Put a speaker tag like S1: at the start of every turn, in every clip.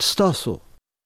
S1: ستاسو.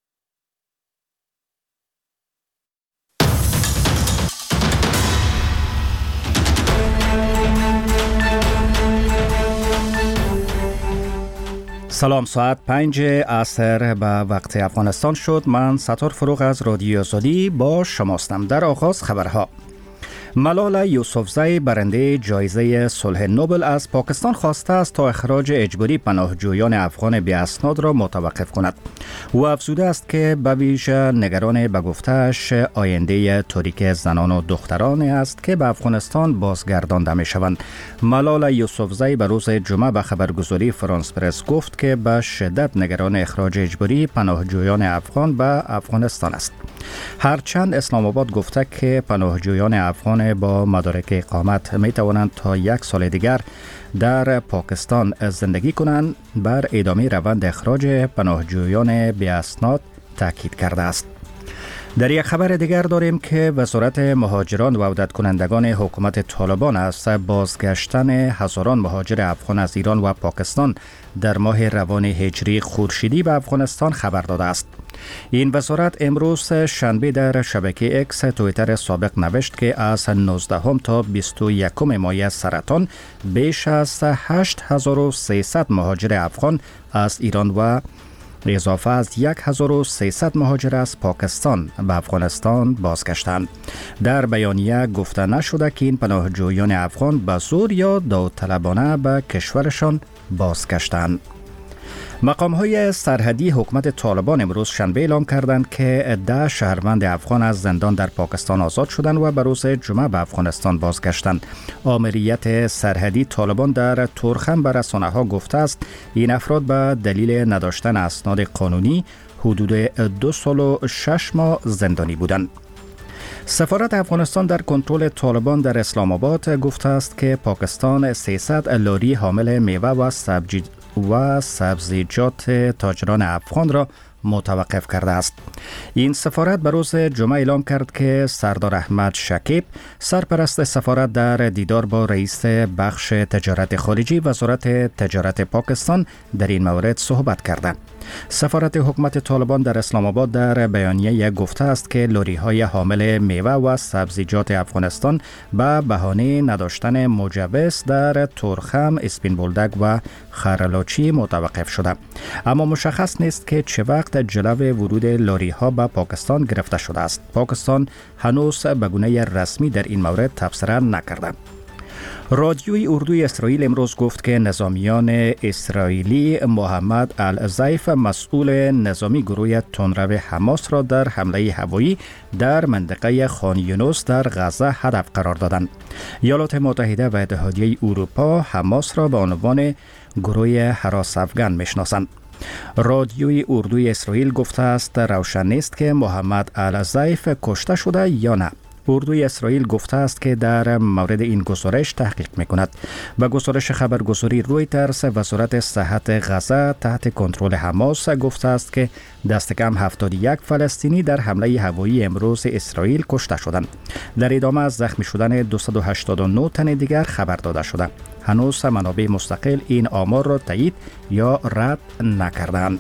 S2: سلام، ساعت 5 عصر به وقت افغانستان شد. من ستار فروغ از رادیو آزادی با شماستم. در آغاز خبرها. ملالا یوسفزئی برنده جایزه صلح نوبل از پاکستان خواسته است تا اخراج اجباری پناهجویان افغان بی اسناد را متوقف کند. او افزوده است که به ویژه نگران به گفته‌اش آینده تاریک زنان و دخترانی است که به افغانستان بازگردانده می شوند. ملالا یوسفزئی به روز جمعه به خبرگزاری فرانس پرس گفت که به شدت نگران اخراج اجباری پناهجویان افغان به افغانستان است. هرچند اسلام آباد گفته که پناهجویان افغان با مدارک اقامت می توانند تا 1 سال دیگر در پاکستان زندگی کنند، بر ادامه روند اخراج پناهجویان بی اسناد تاکید کرده است. در یک خبر دیگر داریم که وزارت مهاجران و عودت کنندگان حکومت طالبان از بازگشتن هزاران مهاجر افغان از ایران و پاکستان در ماه روان هجری خورشیدی به افغانستان خبر داده است. این وزارت امروز شنبه در شبکه اکس توییتر سابق نوشت که از 19 تا 21 ماه سرطان بیش از 8300 مهاجر افغان از ایران و اضافه از 1300 مهاجر از پاکستان به افغانستان بازگشتند. در بیانیه گفته نشده که این پناهجویان افغان به زور یا داوطلبانه به کشورشان بازگشتند. مقام‌های سرحدی حکومت طالبان امروز شنبه اعلام کردند که 10 شهروند افغان از زندان در پاکستان آزاد شدند و به روز جمعه به افغانستان بازگشتند. آمریت سرحدی طالبان در تورخم به رسانه‌ها گفته است این افراد به دلیل نداشتن اسناد قانونی حدود 2 سال و 6 ماه زندانی بودند. سفارت افغانستان در کنترل طالبان در اسلام آباد گفته است که پاکستان 300 لاری حامل میوه و سبزیجات تاجران افغان را متوقف کرده است. این سفارت به روز جمعه اعلام کرد که سردار احمد شکیب، سرپرست سفارت، در دیدار با رئیس بخش تجارت خارجی وزارت تجارت پاکستان در این مورد صحبت کرده. سفارت حکومت طالبان در اسلام آباد در بیانیه گفته است که لوری‌های حامل میوه و سبزیجات افغانستان به بهانه نداشتن مجوز در تورخم، اسپین بولدک و خرلاچی متوقف شده. اما مشخص نیست که چه وقت جلو ورود لوری‌ها به پاکستان گرفته شده است. پاکستان هنوز به گونه رسمی در این مورد تبصره نکرده. رادیوی اردوی اسرائیل امروز گفت که نظامیان اسرائیلی محمد الزیف، مسئول نظامی گروه تندرو حماس را در حمله هوایی در منطقه خان یونس در غزه هدف قرار دادند. ایالات متحده و اتحادیه اروپا حماس را به عنوان گروه هراس افغان میشناسند. رادیوی اردوی اسرائیل گفته است روشن نیست که محمد الزیف کشته شده یا نه. اردوی اسرائیل گفته است که در مورد این گزارش تحقیق می‌کند. به گزارش خبرگزاری رویترز، وزارت صحت غزه تحت کنترل حماس گفته است که دست کم 71 فلسطینی در حمله هوایی امروز اسرائیل کشته شدند. در ادامه از زخمی شدن 289 تن دیگر خبر داده شده. هنوز منابع مستقل این آمار را تایید یا رد نکردند.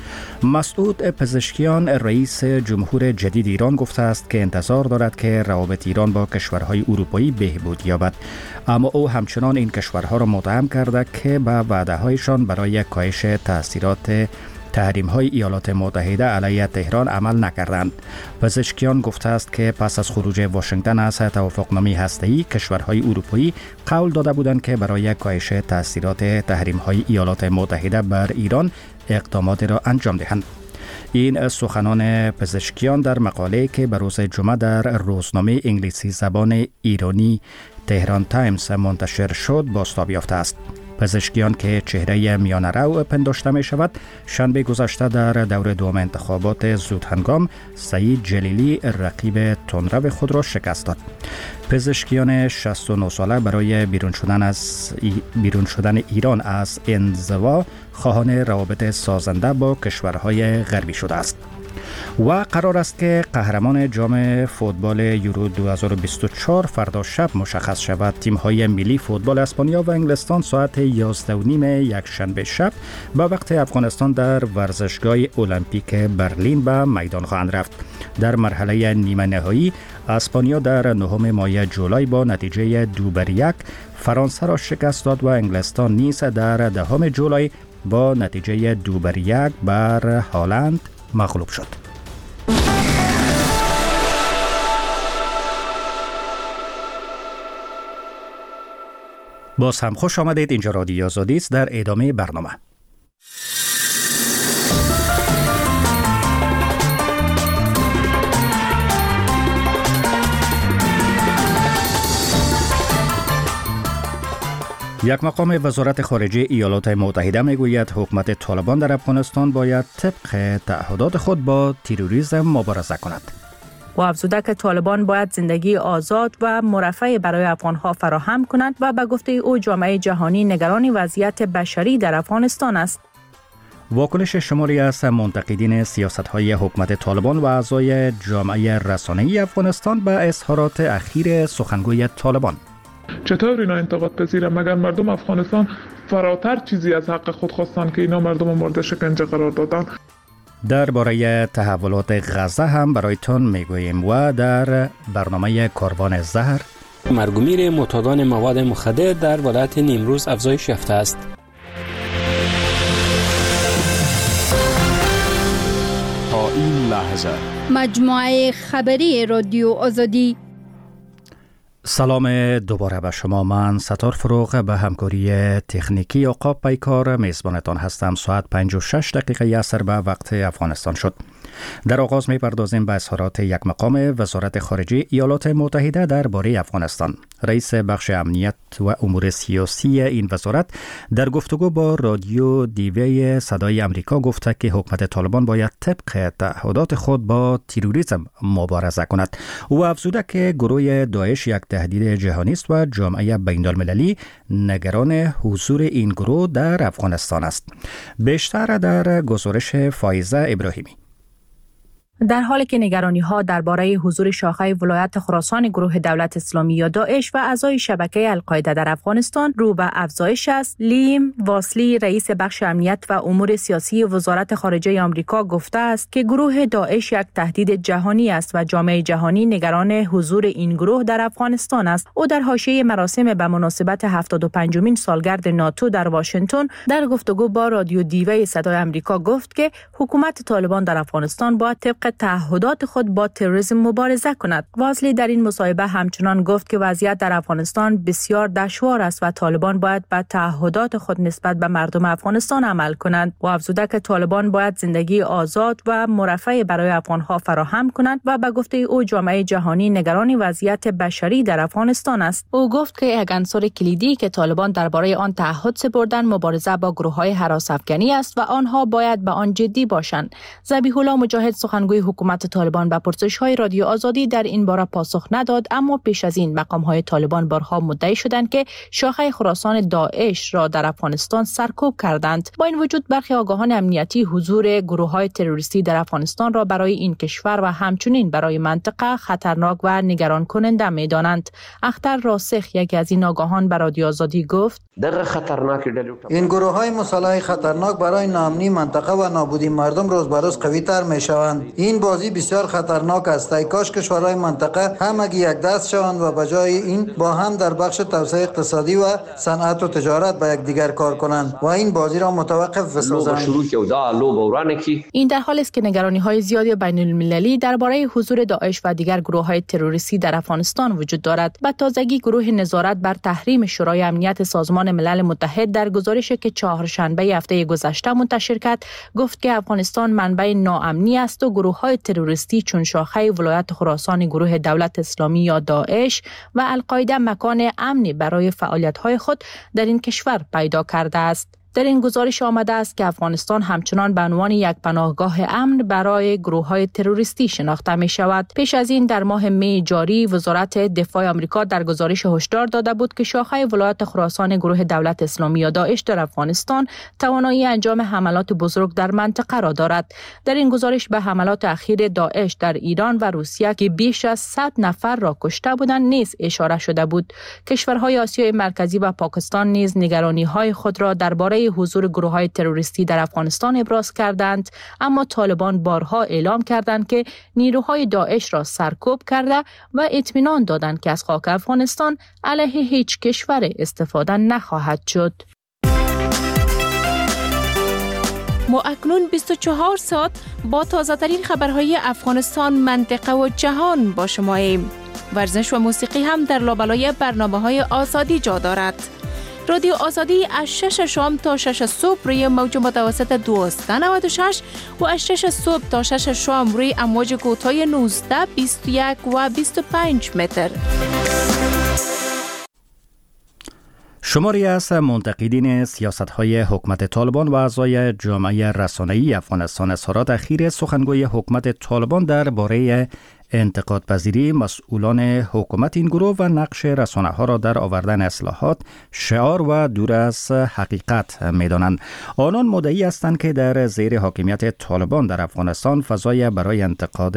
S2: مسعود پزشکیان، رئیس جمهور جدید ایران، گفته است که انتظار دارد که روابط ایران با کشورهای اروپایی بهبود یابد، اما او همچنان این کشورها را متهم کرده که به وعده‌هایشان برای کاهش تاثیرات تحریم‌های ایالات متحده علیه تهران عمل نکردند. پزشکیان گفته است که پس از خروج واشنگتن از توافقنامه هسته‌ای، کشورهای اروپایی قول داده بودند که برای کاهش تاثیرات تحریم‌های ایالات متحده بر ایران اقدامات را انجام دهند. این سخنان پزشکیان در مقاله که به روز جمعه در روزنامه انگلیسی زبان ایرانی تهران تایمز منتشر شد بازتاب یافته است. پزشکیان که چهره میانه رو پنداشته می شود، شنبه گذشته در دور دوم انتخابات زودهنگام سعید جلیلی رقیب تندرو خود را شکست داد. پزشکیان 69 ساله برای بیرون شدن ایران از انزوا خواهان روابط سازنده با کشورهای غربی شده است. و قرار است که قهرمان جام فوتبال یورو 2024 فردا شب مشخص شود. تیم‌های ملی فوتبال اسپانیا و انگلستان ساعت 11:30 یکشنبه شب با وقت افغانستان در ورزشگاه المپیک برلین به میدان خواهند رفت. در مرحله نیمه نهایی اسپانیا در 9 ماه جولای با نتیجه 2-1 فرانسه را شکست داد و انگلستان نیز در 10 جولای با نتیجه 2-1 بر هالند مغلوب شد. باز هم خوش آمدید. اینجا رادیو آزادی است. در ادامه برنامه یک مقام وزارت خارجه ایالات متحده میگوید حکومت طالبان در افغانستان باید طبق تعهدات خود با تروریسم مبارزه کند.
S1: و افزوده که طالبان باید زندگی آزاد و مرفه برای افغانها فراهم کنند و به گفته او جامعه جهانی نگران وضعیت بشری در افغانستان است.
S2: واکنش شماری از منتقدین سیاست‌های حکومت طالبان و اعضای جامعه رسانه‌ای افغانستان به اظهارات اخیر سخنگوی طالبان.
S3: چطور اینا انتقاد پذیره؟ مگر مردم افغانستان فراتر چیزی از حق خود خواستن که اینا مردم مورد شکنجه قرار دادن؟
S2: درباره تحولات غزه هم برایتان میگوییم و در برنامه کاروان زهر
S4: مرگ و میر معتادان مواد مخدر در ولایت نیمروز افزایش یافته است.
S5: تا این لحظه
S6: مجموعه خبری رادیو آزادی.
S2: سلام دوباره به شما. من ستار فروغ به همکاری تکنیکی عقاب پیکار میزبانتان هستم. ساعت 5:06 عصر به وقت افغانستان شد. در آغاز می‌پردازیم به اظهارات یک مقام وزارت خارجه ایالات متحده درباره افغانستان. رئیس بخش امنیت و امور سیاسی این وزارت در گفتگو با رادیو دیوی صدای امریکا گفته که حکومت طالبان باید طبق تعهدات خود با تروریسم مبارزه کند. او افزوده که گروه داعش یک تهدید جهانی است و جامعه بین‌المللی نگران حضور این گروه در افغانستان است. بیشتر در گزارش فایزه ابراهیمی.
S1: در حالی که نگرانی‌ها درباره حضور شاخه ولایت خراسان گروه دولت اسلامی یا داعش و اعضای شبکه القاعده در افغانستان رو به افزایش است، لیم واسلی رئیس بخش امنیت و امور سیاسی وزارت خارجه آمریکا گفته است که گروه داعش یک تهدید جهانی است و جامعه جهانی نگران حضور این گروه در افغانستان است. او در حاشیه مراسم به مناسبت 75مین سالگرد ناتو در واشنگتن در گفتگو با رادیو دیوی صدای آمریکا گفت که حکومت طالبان در افغانستان باید طبق تعهدات خود با تروریسم مبارزه کند. وازلی در این مصاحبه همچنان گفت که وضعیت در افغانستان بسیار دشوار است و طالبان باید به تعهدات خود نسبت به مردم افغانستان عمل کنند و افزوده که طالبان باید زندگی آزاد و مرفه برای افغانها فراهم کنند و به گفته او جامعه جهانی نگران وضعیت بشری در افغانستان است. او گفت که یک عنصر کلیدی که طالبان درباره آن تعهد سپردند مبارزه با گروه‌های هراس افغانی است و آنها باید به آن جدی باشند. ذبیح الله مجاهد سخنگوی حکومت طالبان به پرسش‌های رادیو آزادی در این باره پاسخ نداد، اما پیش از این مقام‌های طالبان بارها مدعی شدند که شاخه خراسان داعش را در افغانستان سرکوب کردند. با این وجود برخی آگاهان امنیتی حضور گروه‌های تروریستی در افغانستان را برای این کشور و همچنین برای منطقه خطرناک و نگران کننده می‌دانند. اختر راسخ یکی از این آگاهان به رادیو آزادی گفت:
S7: این گروه‌های مسلح خطرناک برای ناامنی منطقه و نابودی مردم روز به روز قوی‌تر می‌شوند. این بازی بسیار خطرناک است. ای کاش کشورهای منطقه همگی یک دست شوند و بجای این با هم در بخش توسعه اقتصادی و صنعت و تجارت به یکدیگر کار کنند و این بازی را متوقف بسازند.
S1: این در حالی است که نگرانی‌های زیادی بین‌المللی درباره حضور داعش و دیگر گروه‌های تروریستی در افغانستان وجود دارد. به تازگی گروه نظارت بر تحریم شورای امنیت سازمان ملل متحد در گزارشی که چهارشنبه هفته گذشته منتشر کرد گفت که افغانستان منبع ناامنی است و گروه‌های تروریستی چون شاخه ولایت خراسان گروه دولت اسلامی یا داعش و القاعده مکان امنی برای فعالیت‌های خود در این کشور پیدا کرده است. در این گزارش آمده است که افغانستان همچنان به عنوان یک پناهگاه امن برای گروه‌های تروریستی شناخته می شود. پیش از این در ماه می جاری وزارت دفاع آمریکا در گزارش هشدار داده بود که شاخه ولایت خراسان گروه دولت اسلامی یا داعش در افغانستان توانایی انجام حملات بزرگ در منطقه را دارد. در این گزارش به حملات اخیر داعش در ایران و روسیه که بیش از 100 نفر را کشته بودند نیز اشاره شده بود. کشورهای آسیای مرکزی و پاکستان نیز نگرانی‌های خود را درباره حضور گروه‌های تروریستی در افغانستان ابراز کردند، اما طالبان بارها اعلام کردند که نیروهای داعش را سرکوب کرده و اطمینان دادند که از خاک افغانستان علیه هیچ کشور استفاده نخواهد شد.
S8: ما اکنون 24 ساعت با تازه‌ترین خبرهای افغانستان، منطقه و جهان با شماییم. ورزش و موسیقی هم در لابلای برنامه‌های آزادی جا دارد. رادیو آزادی از 6 شام تا 6 صبح روی موج متوسط 1296 و از 6 صبح تا 6 شام روی امواج کوتاه 19، 21 و 25 متر.
S2: شماری از منتقدین سیاست‌های حکومت طالبان و اعضای جامعه رسانه‌ای افغانستان اظهارات اخیر سخنگوی حکومت طالبان درباره انتقادپذیری مسئولان حکومت این گروه و نقش رسانه‌ها را در آوردن اصلاحات شعار و دور از حقیقت می‌دانند. آنان مدعی هستند که در زیر حاکمیت طالبان در افغانستان فضای برای انتقاد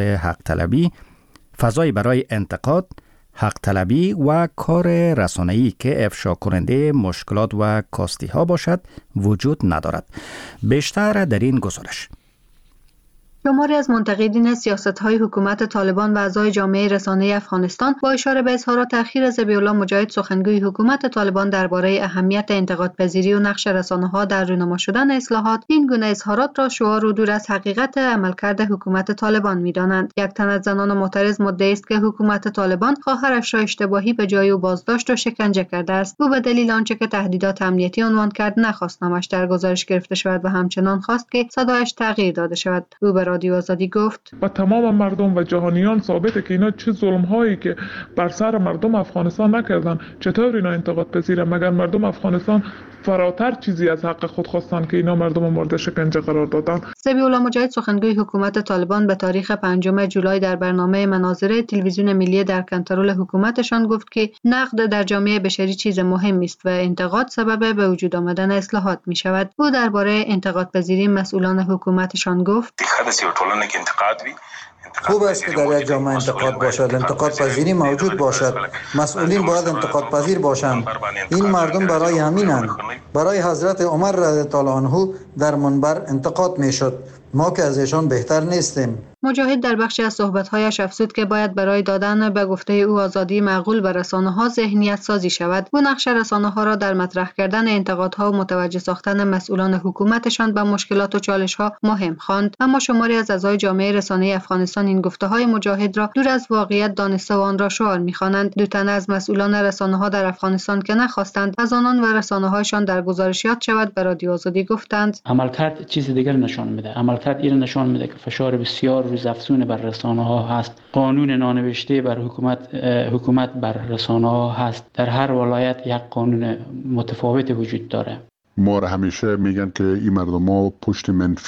S2: حق طلبی و کار رسانه‌ای که افشا کننده مشکلات و کاستی‌ها باشد وجود ندارد. بیشتر در این گزارش.
S9: شماری از منتقدین سیاست‌های حکومت طالبان و اعضای جامعه رسانه‌ای افغانستان با اشاره به اظهارات اخیر ذبیح‌الله مجاهد سخنگوی حکومت طالبان درباره اهمیت انتقادپذیری و نقش رسانه‌ها در رونما شدن اصلاحات، این گونه اظهارات را شعار و دور از حقیقت عملکرد حکومت طالبان می‌دانند. یک تن از زنان معترض مدعی است که حکومت طالبان خواهرش را اشتباهی به جای او بازداشت و شکنجه کرده است. او به دلیل آنچه که تهدیدات امنیتی عنوان کرد نخواست نامش در گزارش گرفته شود و همچنان خواست که صدایش تغییر داده شود. او رادیو آزادی گفت
S3: و تمام مردم و جهانیان ثابته که اینا چه ظلم‌هایی که بر سر مردم افغانستان نکردن چطور اینا انتقاد پذیره؟ مگر مردم افغانستان فراتر چیزی از حق خود خواستن که اینا مردم مورد شکنجه قرار دادن؟
S9: ذبیح‌الله مجاهد سخنگوی حکومت طالبان به تاریخ 5 جولای در برنامه مناظره تلویزیون ملی در کنترل حکومتشان گفت که نقد در جامعه بشری چیز مهمی است و انتقاد سبب به وجود آمدن اصلاحات می شود. او درباره انتقاد پذیری مسئولان حکومتشان گفت
S7: خوب است که در یک جامعه انتقاد باشد، انتقاد پذیری موجود باشد. مسئولین باید انتقاد پذیر باشند. این مردم برای همینند. برای حضرت عمر رضی الله عنه در منبر انتقاد میشد. ما که از ایشان بهتر نیستیم.
S9: مجاهد در بخشی از صحبت‌هایش افزود که باید برای دادن به گفته او آزادی معقول به رسانه‌ها ذهنیت سازی شود. او نقش رسانه‌ها را در مطرح کردن انتقادها و متوجه ساختن مسئولان حکومتشان به مشکلات و چالش‌ها مهم خواند. اما شماری از اعضای جامعه رسانه‌ای افغانستان این گفته‌های مجاهد را دور از واقعیت دانسته و آن را شعار می‌خوانند. دو تن از مسئولان رسانه‌ها در افغانستان که نخواستند از آنان و رسانه‌هایشان در گزارش یاد شود به رادیو آزادی گفتند
S10: عملکرد چیز دیگر نشان میده. عملکرد این نشان میده که فشار بسیار روزافزون بر رسانه‌ها هست. قانون نانوشته بر حکومت بر رسانه‌ها هست. در هر ولایت یک قانون متفاوت وجود داره.
S11: ما را همیشه میگن که این مردم‌ها پشت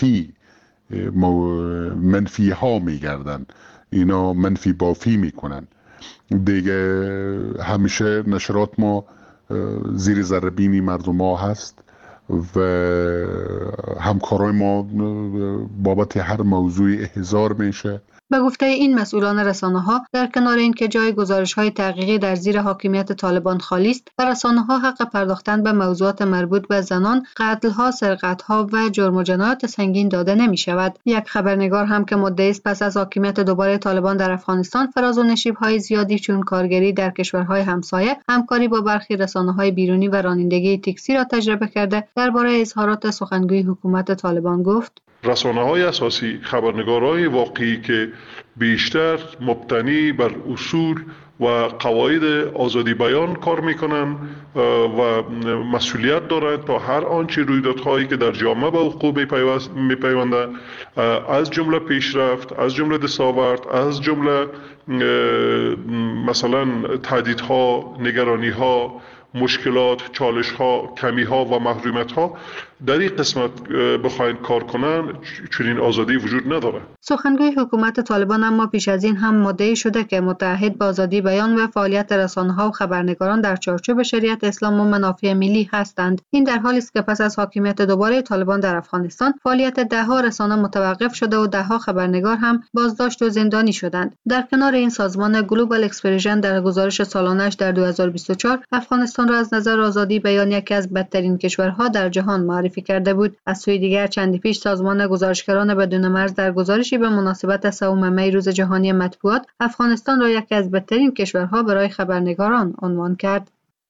S11: منفی ها میگردن. اینا منفی بافی میکنن. دیگه همیشه نشرات ما زیر ذره بینی مردم‌ها هست و همکارای ما بابت هر موضوعی احضار میشه.
S9: به گفته این مسئولان رسانه‌ها در کنار اینکه جای گزارش‌های تحقیقی در زیر حاکمیت طالبان خالی است، به رسانه‌ها حق پرداختن به موضوعات مربوط به زنان، قتل‌ها، سرقت‌ها و جرم و جنایات سنگین داده نمی‌شود. یک خبرنگار هم که مدعی است پس از حاکمیت دوباره طالبان در افغانستان فراز و نشیب‌های زیادی چون کارگری در کشورهای همسایه، همکاری با برخی رسانه‌های بیرونی و رانندگی تاکسی را تجربه کرده، درباره اظهارات سخنگوی حکومت طالبان گفت:
S12: رسانه‌های اساسی خبرنگارای واقعی که بیشتر مبتنی بر اصول و قواعد آزادی بیان کار میکنن و مسئولیت دارند تا هر آنچه رویدادهایی که در جامعه به وقوع میپیونده، از جمله پیشرفت، از جمله دستاورد، از جمله مثلا تهدیدها، نگرانیها، مشکلات، چالش‌ها، کمی‌ها و محرومیت‌ها در این قسمت بخواین کار کنن چنین آزادی وجود نداره.
S9: سخنگوی حکومت طالبان اما پیش از این هم مدعی شده که متعهد به آزادی بیان و فعالیت رسانه‌ها و خبرنگاران در چارچوب شریعت اسلام و منافع ملی هستند. این در حالی است که پس از حاکمیت دوباره طالبان در افغانستان فعالیت ده‌ها رسانه متوقف شده و ده‌ها خبرنگار هم بازداشت و زندانی شدند. در کنار این سازمان گلوبال اکسپرشن در گزارش سالانه‌اش در 2024 افغانستان را از نظر آزادی بیان یکی از بدترین کشورها در جهان معرفی کرده بود. از سوی دیگر چندی پیش سازمان گزارشگران بدون مرز در گزارشی به مناسبت سوم می روز جهانی مطبوعات افغانستان را یکی از بدترین کشورها برای خبرنگاران عنوان کرد.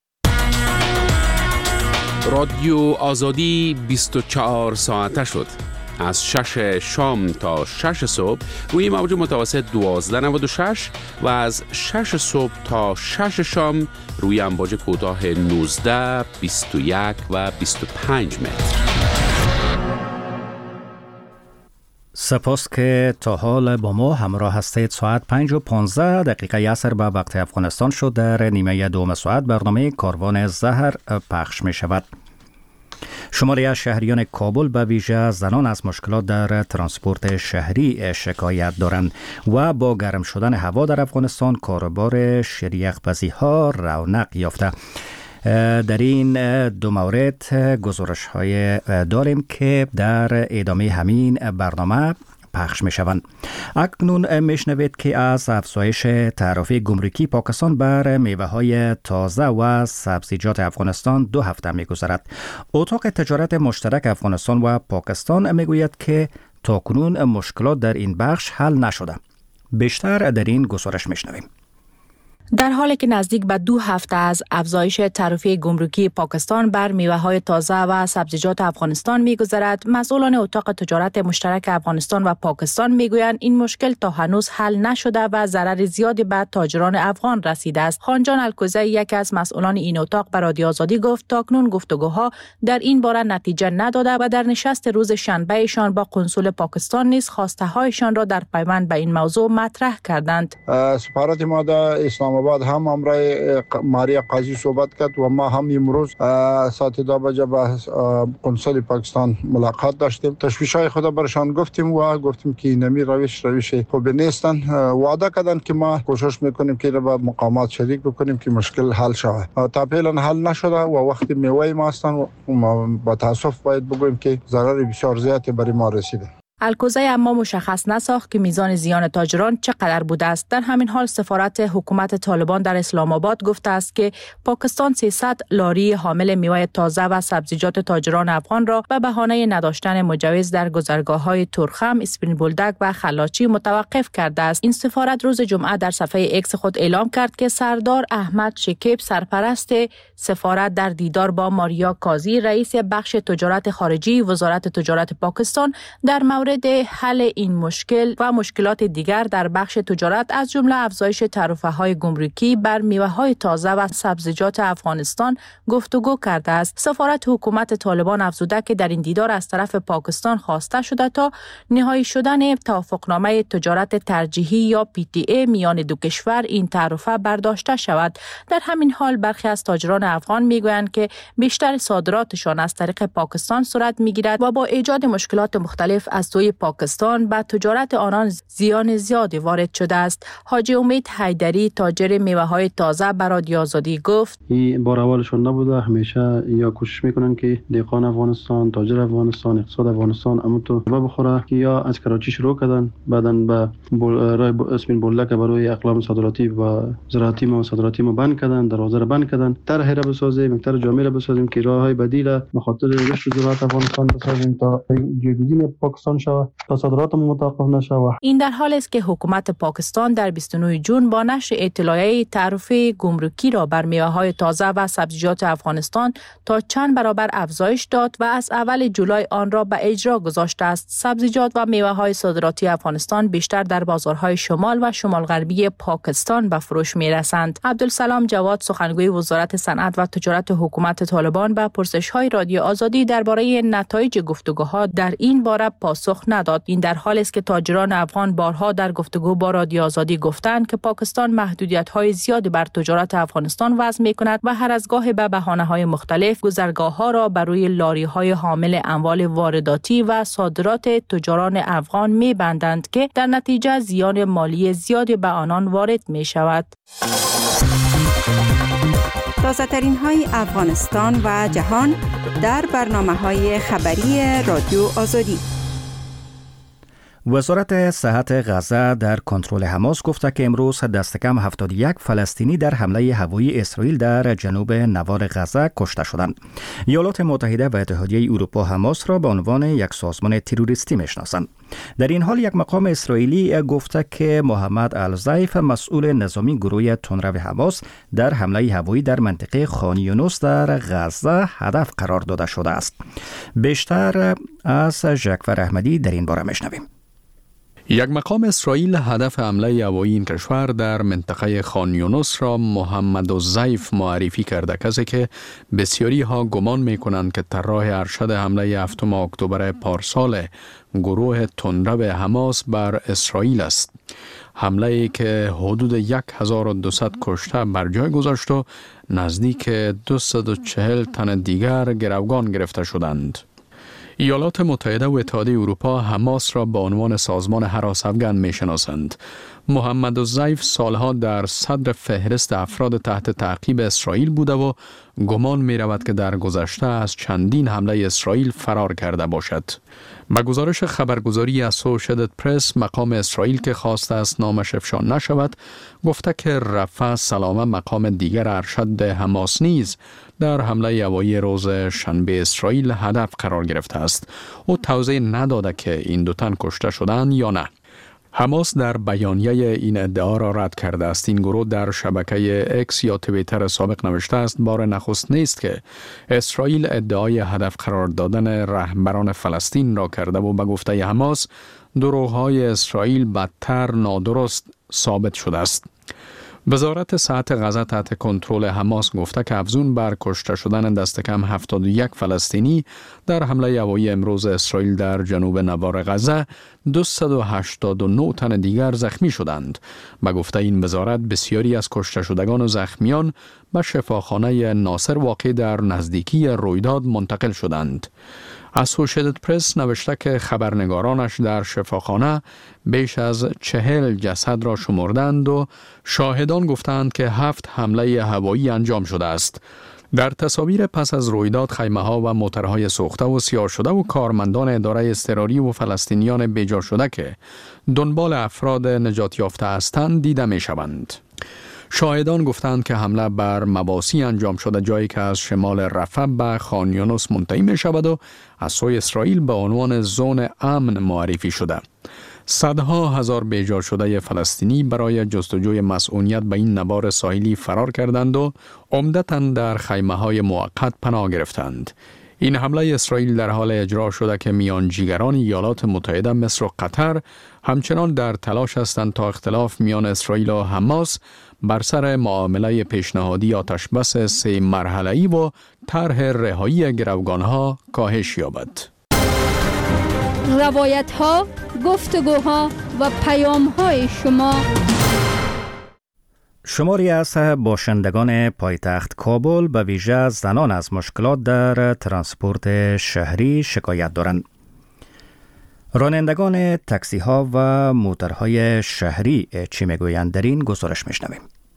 S5: رادیو آزادی 24 ساعته شد. از 6 شام تا 6 صبح روی موج متوسط 1296 و از 6 صبح تا 6 شام روی امواج کوتاه 19، 21 و 25 متر.
S2: سپاس که تا حال با ما همراه هستید. ساعت 5:15 عصر به وقت افغانستان شد. در نیمه دوم ساعت برنامه کاروان زهر پخش می شود. شماری از شهریان کابل به ویژه زنان از مشکلات در ترانسپورت شهری شکایت دارند و با گرم شدن هوا در افغانستان کاروبار شیریخ‌پزی ها رونق یافته. در این دو مورد گزارش های داریم که در ادامه همین برنامه پخش می شوند. اکنون میشنوید که از افزایش تعرفه گمرکی پاکستان بر میوه های تازه و سبزیجات افغانستان 2 هفته می گذرد. اتاق تجارت مشترک افغانستان و پاکستان می گوید که تاکنون مشکلات در این بخش حل نشده. بیشتر در این گزارش می شنویم.
S1: در حالی که نزدیک به 2 هفته از افزایش تعرفه گمرکی پاکستان بر میوه‌های تازه و سبزیجات افغانستان می‌گذرد، مسئولان اتاق تجارت مشترک افغانستان و پاکستان می‌گویند این مشکل تا هنوز حل نشده و ضرر زیادی به تاجران افغان رسیده است. خانجان الکوزی، یکی از مسئولان این اتاق، به رادیو آزادی گفت تاکنون گفتگوها در این باره نتیجه نداده و در نشست روز شنبهشان با قنسول پاکستان نیز خواسته‌هایشان را در پیوند به این موضوع مطرح کردند.
S13: سفارت ما در اسلام آباد هم امرای ماریا قاضی صحبت کرد و ما هم امروز ساعت 2 بجه با قنسول پاکستان ملاقات داشتیم. تشویش‌های خود برشان گفتیم که نمی روش خوب نیستن. وعده کردن که ما کوشش میکنیم که با مقامات شریک بکنیم که مشکل حل شود. تا فعلا حل نشده و وقتی میوه ما هستن و با تاسف باید بگوییم که ضرر بسیار زیادی برای ما رسیده.
S1: الکوزی اما مشخص نساخت که میزان زیان تاجران چقدر بوده است. در همین حال سفارت حکومت طالبان در اسلام آباد گفته است که پاکستان 300 لاری حامل میوه تازه و سبزیجات تاجران افغان را به بهانه نداشتن مجوز در گذرگاه‌های تورخم، اسپین بولدک و خلاچی متوقف کرده است. این سفارت روز جمعه در صفحه ایکس خود اعلام کرد که سردار احمد شکیب، سرپرست سفارت، در دیدار با ماریا قاضی، رئیس بخش تجارت خارجی وزارت تجارت پاکستان در مورد حل این مشکل و مشکلات دیگر در بخش تجارت از جمله افزایش تعرفه‌های گمرکی بر میوه‌های تازه و سبزیجات افغانستان گفتگو کرده است. سفارت حکومت طالبان افزوده که در این دیدار از طرف پاکستان خواسته شده تا نهایی شدن توافقنامه تجارت ترجیحی یا PTA میان دو کشور این تعرفه برداشته شود. در همین حال برخی از تاجران افغان میگویند که بیشتر صادراتشان از طریق پاکستان صورت میگیرد و با ایجاد مشکلات مختلف از سوی پاکستان به تجارت آنان زیان زیادی وارد شده است. حاجی امید حیدری، تاجر میوه‌های تازه، به رادیو آزادی گفت
S14: این بار اولشون نبوده. همیشه یا کوشش میکنن که دهقان افغانستان، تاجر افغانستان، اقتصاد افغانستان اموتو بخوره که یا از کراچی شروع کردن، بعدن به رای اسمین بولدک برای اقلام صادراتی و زراعتی و صادراتی ما بند کردن، دروازه را بند کردن. طرح را بسازیم، طرح جامع را بسازیم که راههای بدیل به خاطر رشد زراعت افغانستان بسازیم تا جایگزین پاکستان شود، تا صادرات متوقف نشود.
S1: این در حالی است که حکومت پاکستان در 29 جون با نشر اطلاعیه تعرفه گمرکی را بر میوه‌های تازه و سبزیجات افغانستان تا چند برابر افزایش داد و از اول جولای آن را به اجرا گذاشته است. سبزیجات و میوه‌های صادراتی افغانستان بیشتر در بازارهای شمال و شمال غربی پاکستان به فروش می‌رسند. عبدالسلام جواد، سخنگوی وزارت صنعت و تجارت حکومت طالبان، به پرسش‌های رادیو آزادی درباره نتایج گفتگوها در این باره پاسخ پاسخ نداد. این در حالی است که تاجران افغان بارها در گفتگو با رادیو آزادی گفتند که پاکستان محدودیت‌های زیادی بر تجارت افغانستان وضع می‌کند و هر از گاهی به بهانه‌های مختلف گذرگاه‌ها را بر روی لاری‌های حامل اموال وارداتی و صادرات تجاران افغان می‌بندند که در نتیجه زیان مالی زیادی به آنان وارد می‌شود.
S15: تازه‌ترین های افغانستان و جهان در برنامه‌های خبری رادیو آزادی.
S2: وزارت صحت غزه در کنترل حماس گفته که امروز دست کم 71 فلسطینی در حمله هوایی اسرائیل در جنوب نوار غزه کشته شدند. ایالات متحده و اتحادیه اروپا حماس را به عنوان یک سازمان تروریستی میشناسند. در این حال یک مقام اسرائیلی گفته که محمد الزیف مسئول نظامی گروه تندرو حماس در حمله هوایی در منطقه خان یونس در غزه هدف قرار داده شده است. بیشتر از جعفر احمدی در این باره میشنویم.
S16: یک مقام اسرائیل هدف حمله هوایی این کشور در منطقه خان یونس را محمد الزیف معرفی کرده، کسی که بسیاری ها گمان می کنند که طراح ارشد حمله 7 اکتبر پارسال گروه تندرو حماس بر اسرائیل است. حمله ای که حدود 1200 کشته بر جای گذاشت و نزدیک 240 تن دیگر گروگان گرفته شدند. ایالات متحده و اتحادیه اروپا حماس را به عنوان سازمان هراس افغان میشناسند. محمد الزیف سالها در صدر فهرست افراد تحت تعقیب اسرائیل بوده و گمان می رود که در گذشته از چندین حمله اسرائیل فرار کرده باشد. به گزارش خبرگزاری اسوشییتد پرس، مقام اسرائیل که خواسته است نامش افشا نشود گفته که رفع سلامه مقام دیگر ارشد حماس نیز در حمله هوایی روز شنبه اسرائیل هدف قرار گرفته است. او توضیح نداده که این دو تن کشته شدند یا نه. حماس در بیانیه این ادعا را رد کرده است. این گروه در شبکه اکس یا توییتر سابق نوشته است بار نخست نیست که اسرائیل ادعای هدف قرار دادن رهبران فلسطین را کرده و به گفته حماس دروغ‌های اسرائیل بدتر نادرست ثابت شده است. وزارت صحت غزه تحت کنترل حماس گفته که افزون بر کشته شدن دست کم 71 فلسطینی در حمله هوایی امروز اسرائیل در جنوب نوار غزه 289 تن دیگر زخمی شدند. به گفته این وزارت بسیاری از کشته شدگان و زخمیان به شفاخانه ناصر واقع در نزدیکی رویداد منتقل شدند. اسوشییتد پرس نوشته که خبرنگارانش در شفاخانه بیش از 40 جسد را شمردند و شاهدان گفتند که 7 حمله هوایی انجام شده است. در تصاویر پس از رویداد خیمه‌ها و موترهای سوخته و سیاه شده و کارمندان اداره اضطراری و فلسطینیان بیجا شده که دنبال افراد نجات یافته هستند دیده می‌شوند. شاهدان گفتند که حمله بر مواسی انجام شده، جایی که از شمال رفح به خان یونس منتهی می شود و از سوی اسرائیل به عنوان زون امن معرفی شده. صدها هزار بیجا شده فلسطینی برای جستجوی مسئولیت به این نوار ساحلی فرار کردند و عمدتاً در خیمه‌های موقت پناه گرفتند. این حمله اسرائیل در حال اجرا شده که میانجیگران ایالات متحده مصر و قطر همچنان در تلاش هستند تا اختلاف میان اسرائیل و حماس بر سر معامله پیشنهادی آتشبس 3 مرحله‌ای و طرح رهایی گروگان‌ها کاهش یابد.
S6: روایت‌ها، گفتگوها و پیام‌های شما.
S2: شماری از باشندگان پایتخت کابل به ویژه زنان از مشکلات در ترانسپورت شهری شکایت دارند. رانندگان تاکسی ها و موترهای شهری چی میگویند در این گزارش میشنویم.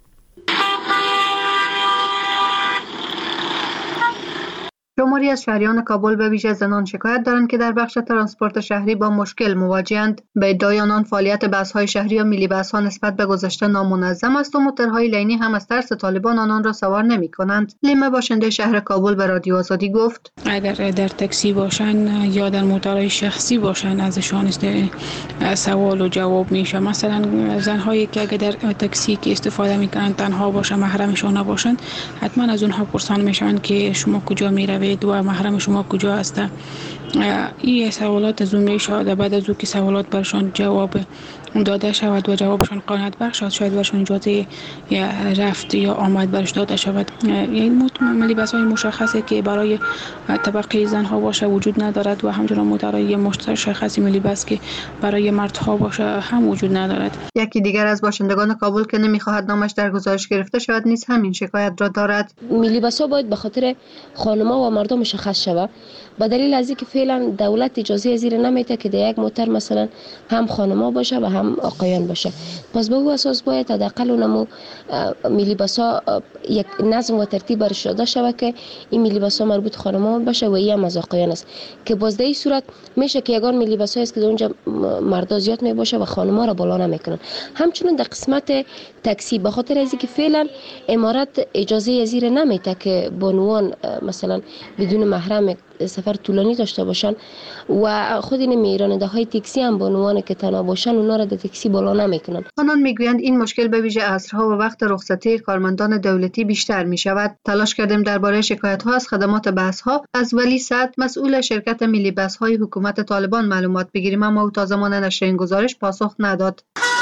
S9: شماری از شهریان کابل به ویژه زنان شکایت دارند که در بخش ترانسپورت شهری با مشکل مواجهند. به ادعای آنان فعالیت بس‌های شهری و ملی بس‌ها نسبت به گذشته نامنظم است و موترهای لینی هم از ترس طالبان آنان را سوار نمی‌کنند. لیمه باشنده شهر کابل به رادیو آزادی گفت:
S17: اگر در تاکسی باشن یا در موترهای شخصی باشن ازشان سوال و جواب میشه. مثلا زن‌هایی که اگر در تاکسی که استفاده می‌کنن تنها باشن، محرمشون نباشند، حتما از اونها پرسان میشن که شما کجا میروید و محرم شما کجا هسته. این سوالات از اون میشه. بعد از اون که سوالات برشان جواب داده شود و جوابشان قانعت بخش شد، شاید برشان اجازه رفت یا آمد برش داده شود. این لباس های مشخصی که برای طبقه زنها باشه وجود ندارد و همچنان برای مشخصی لباس که برای مردها باشه هم وجود ندارد.
S9: یکی دیگر از باشندگان کابل که نمیخواهد نامش در گزارش گرفته شود نیز همین شکایت را دارد.
S18: لباس‌ها باید به خاطر خانم‌ها و مردم مشخص شود، به دلیل از اینکه فعلا دولت اجازه زیر نمیده که در یک موتر مثلا هم خانم‌ها باشه و هم آقایان باشه. پس به او اساس باید حداقل اونمو لباس‌ها یک نظم و ترتیب برش داده شود که این لباس‌ها مربوط خانم‌ها باشه و این هم از آقایان است، که باز در این صورت میشه که یگان لباس‌ها است که در اونجا مردا زیاد می باشه و خانم‌ها را بالا نمیکنن. همچنین در قسمت تاکسی به خاطر از اینکه فعلا امارات اجازه زیر نمیده که بانوان مثلا بدون محرم سفر طولانی داشته باشن و خود این راننده های تاکسی هم بانوان که تنها باشن اونا را در تاکسی بالا نمیکنن.
S9: آنان میگویند این مشکل به ویژه عصرها و وقت رخصتی کارمندان دولتی بیشتر می شود. تلاش کردیم درباره شکایت ها از خدمات بس ها از ولی سعد مسئول شرکت ملی بس های حکومت طالبان معلومات بگیریم، اما او تا زمان نشر این گزارش پاسخ نداد.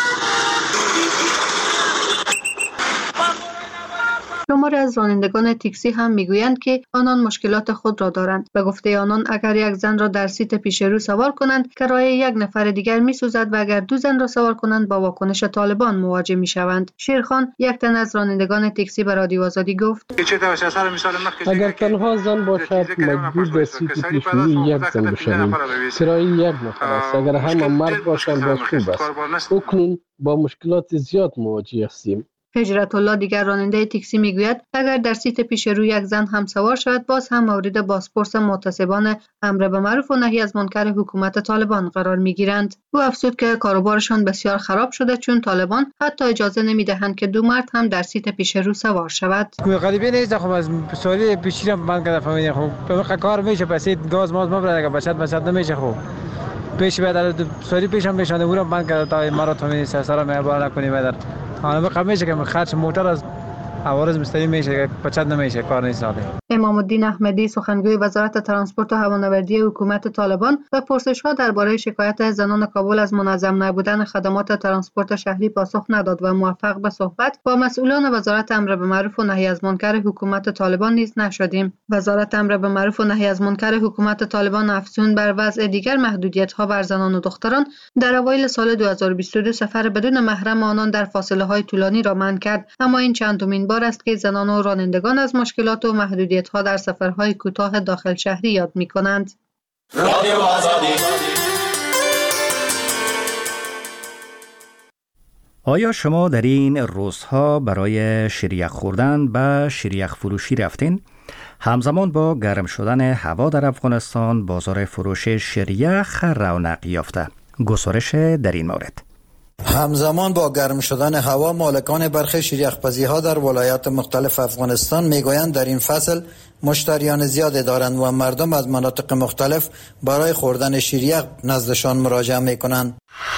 S9: شماری از رانندگان تاکسی هم میگویند که آنان مشکلات خود را دارند. به گفته آنان اگر یک زن را در سیت پیش رو سوار کنند کرایه یک نفر دیگر میسوزد و اگر دو زن را سوار کنند با واکنش طالبان مواجه میشوند. شیرخان یک تن از رانندگان تاکسی به رادیو آزادی گفت
S4: اگر تنها زن باشد مجبور به سیت پیش روی یک زن بشویم، کرایه یک نفر است. اگر همه مرد باشند باز خوب است. اکنون با مشکلات زیاد مواجه هستیم.
S9: هجرت الله دیگر راننده تاکسی میگوید اگر در سیت پیش روی یک زن هم سوار شود باز هم مورد بازپرس محتسبان امر به معروف و نهی از منکر حکومت طالبان قرار میگیرند. او افزود که کاروبارشان بسیار خراب شده چون طالبان حتی اجازه نمیدهند که دو مرد هم در سیت پیش رو سوار شود.
S19: غریبه نیست، خب از سواری پیشی را بند کرده فهمیدین، خب کار میشه پس گاز ماز مبرد اگر بچت نمیشه. خب پیش بعد سواری پیشم بشانه او را بند کرده تا مرا تو سر ما بالا کنی بعد آنها قمیشه که خرج موتور از عوارض مستقیم میشه که بچت نمیشه، کار نیست.
S9: امام الدین احمدی سخنگوی وزارت ترانسپورت و هوانوردی حکومت طالبان به پرسش‌ها درباره شکایت زنان کابل از منظم نبودن خدمات ترانسپورت شهری پاسخ نداد و موفق به صحبت با مسئولان وزارت امر به معروف و نهی از منکر حکومت طالبان نیز نشدیم. وزارت امر به معروف و نهی از منکر حکومت طالبان افزون بر وضع دیگر محدودیت‌ها بر زنان و دختران در اوایل سال 2022 سفر بدون محرم آنان در فاصله‌های طولانی را منع کرد، اما این چندمین بار است که زنان و رانندگان از مشکلات و محدودیت‌ها در سفرهای کوتاه داخل شهری یاد می‌کنند.
S2: آیا شما در این روزها برای شیریخ خوردن به شیریخ فروشی رفتین؟ همزمان با گرم شدن هوا در افغانستان بازار فروش شیریخ رونق یافته. گزارش در این مورد.
S7: همزمان با گرم شدن هوا مالکان برخی شیریخ‌پزی‌ها در ولایات مختلف افغانستان میگویند در این فصل مشتریان زیادی دارند و مردم از مناطق مختلف برای خوردن شیریخ نزدشان مراجعه میکنند.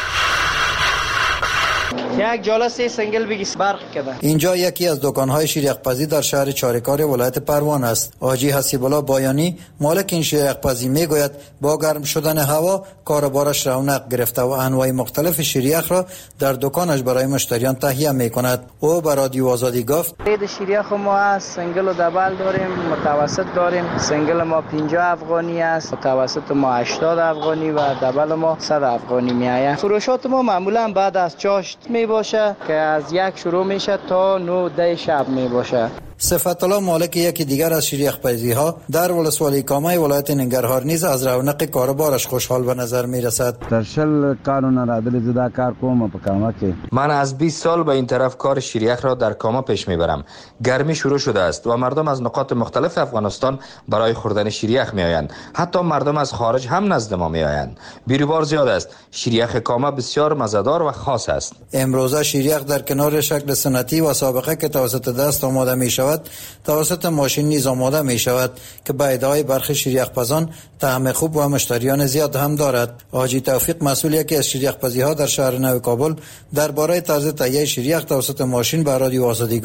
S20: یک جلسه سنگل بگی برق کده.
S7: اینجا یکی از دکان‌های شیریخ‌پزی در شهر چاریکار ولایت پروان است. حاجی حسیب‌الله بایانی مالک این شیریخ‌پزی میگوید با گرم شدن هوا کاروبارش رونق گرفته و انواع مختلف شیریخ را در دکانش برای مشتریان تهیه میکند. او به رادیو آزادی گفت
S20: رید شیریخ ما هست، سنگل و دبل داریم، متوسط داریم. سنگل ما 50 افغانی است، متوسط ما 80 افغانی و دبل ما 100 افغانی میآید. فروشات ما معمولا بعد از چاشت باشه که از یک شروع میشه تا 9 شب می باشه.
S7: صفت الله مالک یکی دیگر از شیریخ‌پزی ها در ولسوالی کامای ولایت ننگرهار نیز از رونق کاروبارش خوشحال به نظر می رسد.
S21: در شل کارونه را دل زده کار کوم په کاما کې.
S22: من از 20 سال به این طرف کار شیریخ را در کاما پیش میبرم. گرمی شروع شده است و مردم از نقاط مختلف افغانستان برای خوردن شیریخ می آیند. حتی مردم از خارج هم نزد ما می آیند. بیروبار زیاد است. شیریخ کاما بسیار مزه‌دار و خاص است.
S7: امروزه شیریخ در کنار شکل سنتی و سابقه که توسط دست آماده می شود توسط ماشین نیز آماده می شود که به ادعای برخی شیریخ‌پزان طعم خوب و مشتریان زیاد هم دارد. حاجی توفیق مسئول یکی از شیریخ‌پزی‌ها در شهر نو کابل درباره طرز تهیه شیریخ توسط ماشین به رادیو آزادی گفت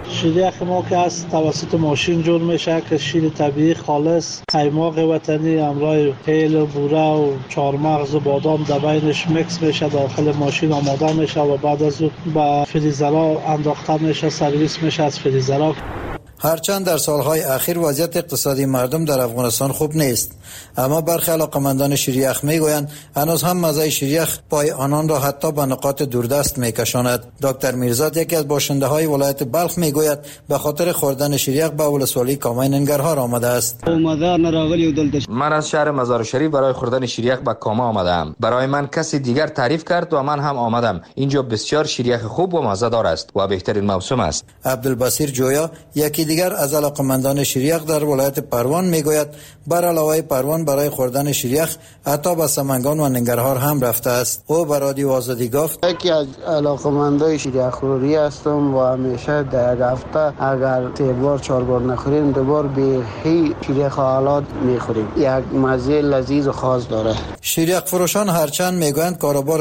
S3: شیریخ ما که از توسط ماشین جور میشه که شیر طبیعی خالص، قیماق وطنی همراه هیل و بوره و چهارمغز و بادام در بینش میکس میشه، داخل ماشین آماده میشه و بعد از اون به فریزرها انداخته میشه، سرویس میشه از فریزرها.
S7: هرچند در سالهای اخیر وضعیت اقتصادی مردم در افغانستان خوب نیست، اما برخی علاقه‌مندان شیریخ میگویند هنوز هم مزه شیریخ پای آنان را حتی به نقاط دوردست میکشاند. دکتر میرزاد یکی از باشنده های ولایت بلخ میگوید به خاطر خوردن شیریخ به ولسوالی کامای ننگرهار آمده است.
S22: من از شهر مزار شریف برای خوردن شیریخ به کاما آمدم. برای من کسی دیگر تعریف کرد و من هم آمدم. اینجا بسیار شیریخ خوب و مزه‌دار است و بهترین موسم است.
S7: عبدالبصیر جویا یکی دیگر از علاقه‌مندان شیریخ در ولایت پروان میگوید بر علاوه پروان برای خوردن شیریخ حتی به سمنگان و ننگرهار هم رفته است. او به رادیو آزادی گفت
S8: یکی از علاقه‌مندان شیریخ خوری هستم و همیشه در یک هفته اگر 3 بار 4 بار نخوریم 2 بار به شیریخ حالات میخوریم. یک مزه لذیذ و خاص داره.
S7: شیریخ فروشان هرچند میگویند کاروبار